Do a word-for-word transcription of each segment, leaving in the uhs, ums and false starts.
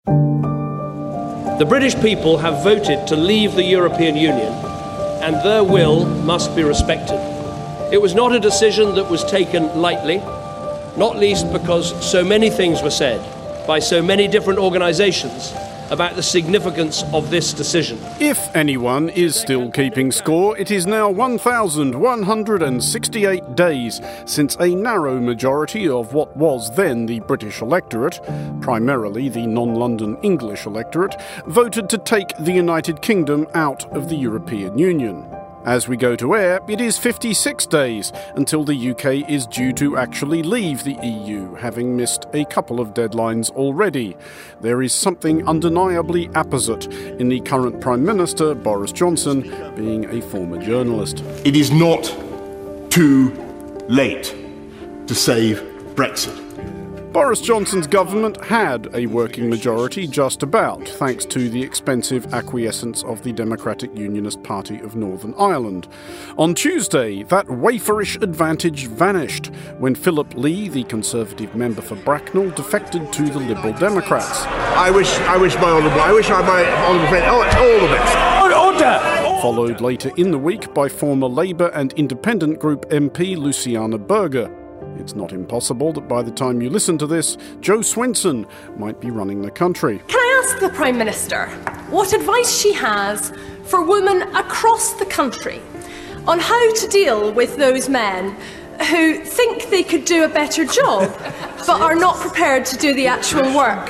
The British people have voted to leave the European Union, and their will must be respected. It was not a decision that was taken lightly, not least because so many things were said by so many different organisations about the significance of this decision. If anyone is still keeping score, it is now one thousand one hundred sixty-eight days since a narrow majority of what was then the British electorate, primarily the non-London English electorate, voted to take the United Kingdom out of the European Union. As we go to air, it is fifty-six days until the U K is due to actually leave the E U, having missed a couple of deadlines already. There is something undeniably apposite in the current Prime Minister, Boris Johnson, being a former journalist. It is not too late to save Brexit. Boris Johnson's government had a working majority just about, thanks to the expensive acquiescence of the Democratic Unionist Party of Northern Ireland. On Tuesday, that waferish advantage vanished when Philip Lee, the Conservative member for Bracknell, defected to the Liberal Democrats. I wish I wish my honourable, I wish I, my honourable friend all, all the best. Order! Followed later in the week by former Labour and Independent Group M P Luciana Berger. It's not impossible that by the time you listen to this, Jo Swinson might be running the country. Can I ask the Prime Minister what advice she has for women across the country on how to deal with those men who think they could do a better job but are not prepared to do the actual work?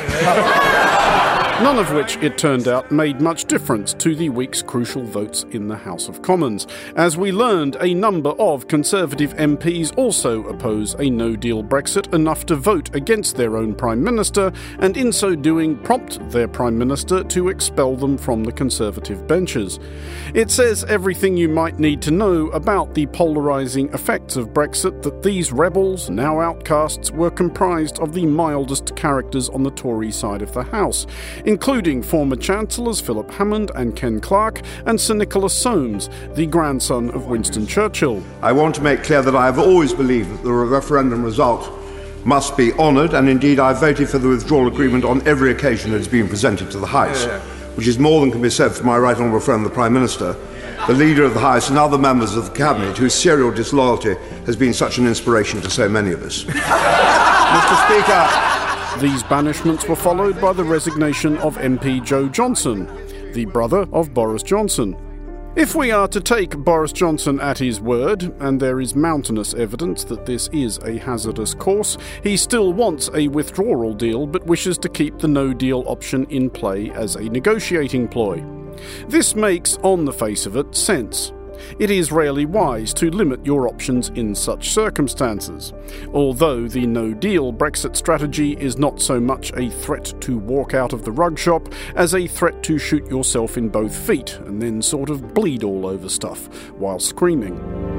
None of which, it turned out, made much difference to the week's crucial votes in the House of Commons. As we learned, a number of Conservative M Ps also oppose a no-deal Brexit enough to vote against their own Prime Minister, and in so doing prompt their Prime Minister to expel them from the Conservative benches. It says everything you might need to know about the polarising effects of Brexit that these rebels, now outcasts, were comprised of the mildest characters on the Tory side of the House, including former Chancellors Philip Hammond and Ken Clarke, and Sir Nicholas Soames, the grandson of Winston Churchill. I want to make clear that I have always believed that the referendum result must be honoured, and indeed I voted for the withdrawal agreement on every occasion that has been presented to the House, which is more than can be said for my right honourable friend the Prime Minister, the Leader of the House and other members of the Cabinet whose serial disloyalty has been such an inspiration to so many of us. Mister Speaker, these banishments were followed by the resignation of M P Jo Johnson, the brother of Boris Johnson. If we are to take Boris Johnson at his word, and there is mountainous evidence that this is a hazardous course, he still wants a withdrawal deal but wishes to keep the no-deal option in play as a negotiating ploy. This makes, on the face of it, sense. It is rarely wise to limit your options in such circumstances, although the no-deal Brexit strategy is not so much a threat to walk out of the rug shop as a threat to shoot yourself in both feet and then sort of bleed all over stuff while screaming.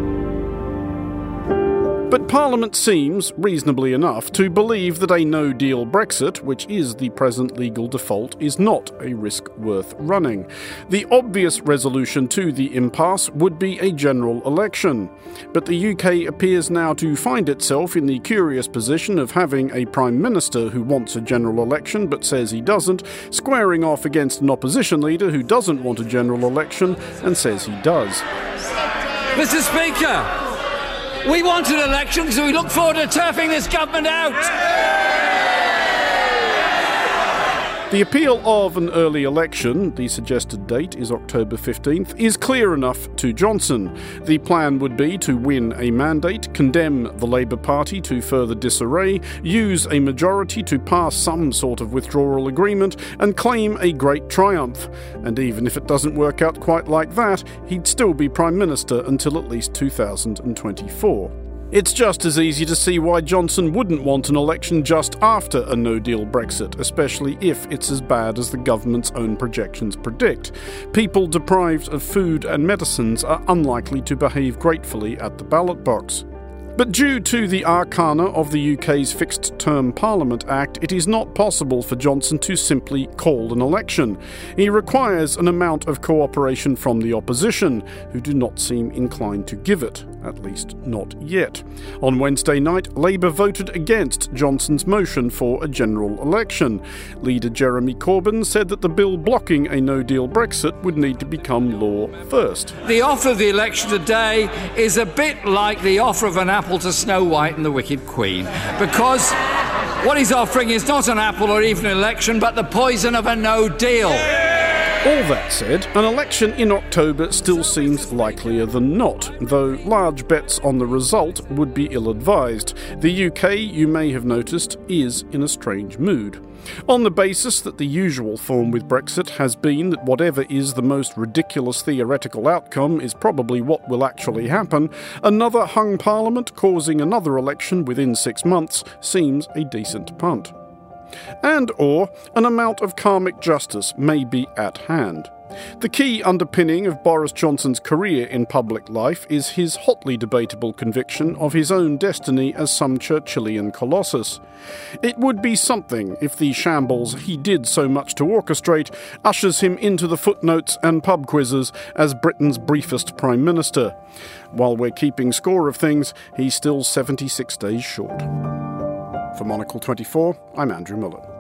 But Parliament seems, reasonably enough, to believe that a no-deal Brexit, which is the present legal default, is not a risk worth running. The obvious resolution to the impasse would be a general election. But the U K appears now to find itself in the curious position of having a Prime Minister who wants a general election but says he doesn't, squaring off against an opposition leader who doesn't want a general election and says he does. Mister Speaker, we want an election because we look forward to turfing this government out. The appeal of an early election, the suggested date is October fifteenth, is clear enough to Johnson. The plan would be to win a mandate, condemn the Labour Party to further disarray, use a majority to pass some sort of withdrawal agreement, and claim a great triumph. And even if it doesn't work out quite like that, he'd still be Prime Minister until at least two thousand twenty-four. It's just as easy to see why Johnson wouldn't want an election just after a no-deal Brexit, especially if it's as bad as the government's own projections predict. People deprived of food and medicines are unlikely to behave gratefully at the ballot box. But due to the arcana of the U K's Fixed Term Parliament Act, it is not possible for Johnson to simply call an election. He requires an amount of cooperation from the opposition, who do not seem inclined to give it, at least not yet. On Wednesday night, Labour voted against Johnson's motion for a general election. Leader Jeremy Corbyn said that the bill blocking a no-deal Brexit would need to become law first. The offer of the election today is a bit like the offer of an apple to Snow White and the Wicked Queen, because what he's offering is not an apple or even an election, but the poison of a no deal. All that said, an election in October still seems likelier than not, though large bets on the result would be ill-advised. The U K, you may have noticed, is in a strange mood. On the basis that the usual form with Brexit has been that whatever is the most ridiculous theoretical outcome is probably what will actually happen, another hung parliament causing another election within six months seems a decent punt. And or an amount of karmic justice may be at hand. The key underpinning of Boris Johnson's career in public life is his hotly debatable conviction of his own destiny as some Churchillian colossus. It would be something if the shambles he did so much to orchestrate ushers him into the footnotes and pub quizzes as Britain's briefest Prime Minister. While we're keeping score of things, he's still seventy-six days short. For Monocle twenty-four, I'm Andrew Muller.